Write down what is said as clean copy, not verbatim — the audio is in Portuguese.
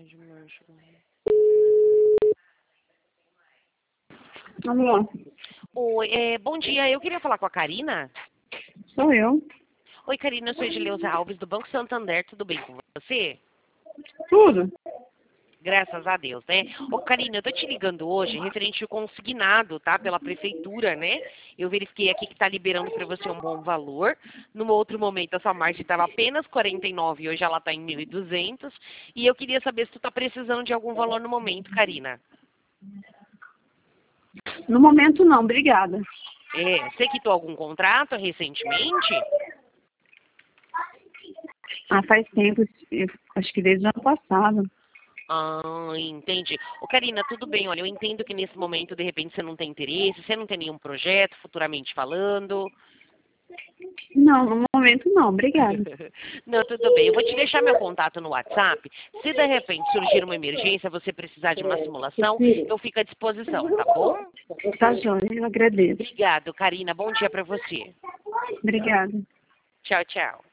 de março. Alô, Oi, bom dia. Eu queria falar com a Karina. sou eu. Oi, Karina, eu sou Edileuza Alves, do Banco Santander. Tudo bem com você? Tudo? Graças a Deus, né? Ô, Karina, eu tô te ligando hoje referente ao consignado, tá? Pela prefeitura, né? Eu verifiquei aqui que tá liberando para você um bom valor. Num outro momento, a sua margem estava apenas 49 e hoje ela tá em 1.200. E eu queria saber se tu tá precisando de algum valor no momento, Karina. No momento não, obrigada. Você quitou algum contrato recentemente? Ah, faz tempo, acho que desde o ano passado. Ah, entendi. Ô, Karina, tudo bem. Olha, eu entendo que nesse momento, de repente, você não tem interesse, você não tem nenhum projeto, futuramente falando. Não, no momento não, obrigada. Não, tudo bem. Eu vou te deixar meu contato no WhatsApp. Se de repente surgir uma emergência, você precisar de uma simulação, eu fico à disposição, tá bom? Tá joia, eu agradeço. Obrigado, Karina. Bom dia para você. Obrigada. Tchau, tchau.